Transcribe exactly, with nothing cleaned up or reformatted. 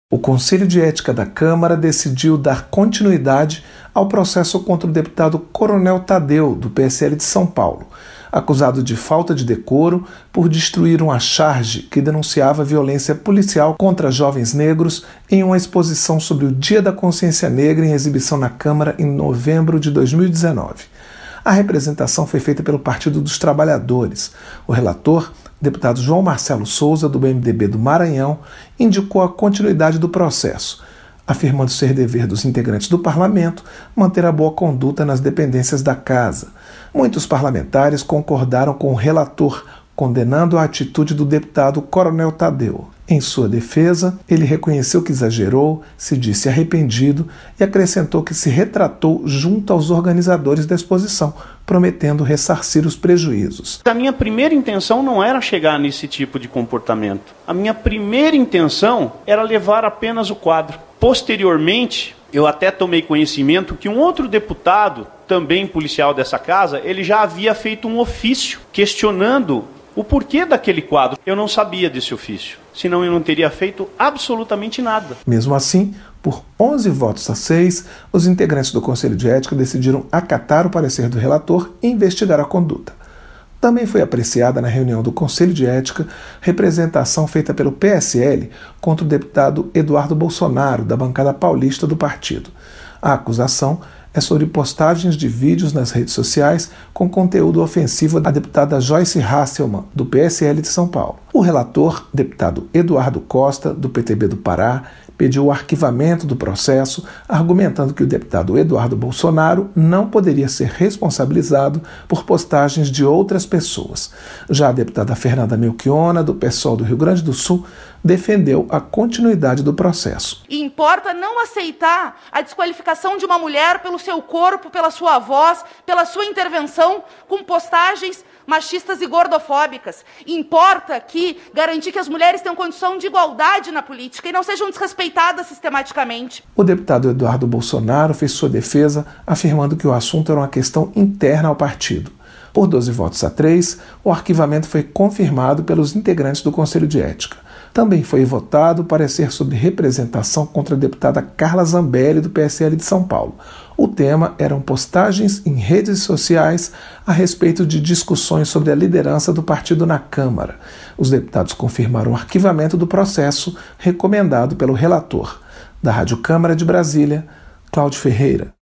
O Conselho de Ética da Câmara decidiu dar continuidade ao processo contra o deputado Coronel Tadeu, do P S L de São Paulo, acusado de falta de decoro por destruir uma charge que denunciava violência policial contra jovens negros em uma exposição sobre o Dia da Consciência Negra em exibição na Câmara em novembro de dois mil e dezenove. A representação foi feita pelo Partido dos Trabalhadores. O relator, deputado João Marcelo Souza, do M D B do Maranhão, indicou a continuidade do processo, afirmando ser dever dos integrantes do parlamento manter a boa conduta nas dependências da casa. Muitos parlamentares concordaram com o relator, condenando a atitude do deputado Coronel Tadeu. Em sua defesa, ele reconheceu que exagerou, se disse arrependido e acrescentou que se retratou junto aos organizadores da exposição, prometendo ressarcir os prejuízos. A minha primeira intenção não era chegar nesse tipo de comportamento. A minha primeira intenção era levar apenas o quadro. Posteriormente, eu até tomei conhecimento que um outro deputado, também policial dessa casa, ele já havia feito um ofício questionando o porquê daquele quadro. Eu não sabia desse ofício, senão eu não teria feito absolutamente nada. Mesmo assim, por onze votos a seis, os integrantes do Conselho de Ética decidiram acatar o parecer do relator e investigar a conduta. Também foi apreciada na reunião do Conselho de Ética representação feita pelo P S L contra o deputado Eduardo Bolsonaro, da bancada paulista do partido. A acusação é sobre postagens de vídeos nas redes sociais com conteúdo ofensivo à deputada Joyce Hasselmann, do P S L de São Paulo. O relator, deputado Eduardo Costa, do P T B do Pará, pediu o arquivamento do processo, argumentando que o deputado Eduardo Bolsonaro não poderia ser responsabilizado por postagens de outras pessoas. Já a deputada Fernanda Melchiona, do PSOL do Rio Grande do Sul, defendeu a continuidade do processo. E importa não aceitar a desqualificação de uma mulher pelo seu corpo, pela sua voz, pela sua intervenção com postagens machistas e gordofóbicas. Importa que garantir que as mulheres tenham condição de igualdade na política e não sejam desrespeitadas sistematicamente. O deputado Eduardo Bolsonaro fez sua defesa, afirmando que o assunto era uma questão interna ao partido. Por doze votos a três, o arquivamento foi confirmado pelos integrantes do Conselho de Ética. Também foi votado o parecer sobre representação contra a deputada Carla Zambelli, do P S L de São Paulo. O tema eram postagens em redes sociais a respeito de discussões sobre a liderança do partido na Câmara. Os deputados confirmaram o arquivamento do processo recomendado pelo relator. Da Rádio Câmara de Brasília, Cláudio Ferreira.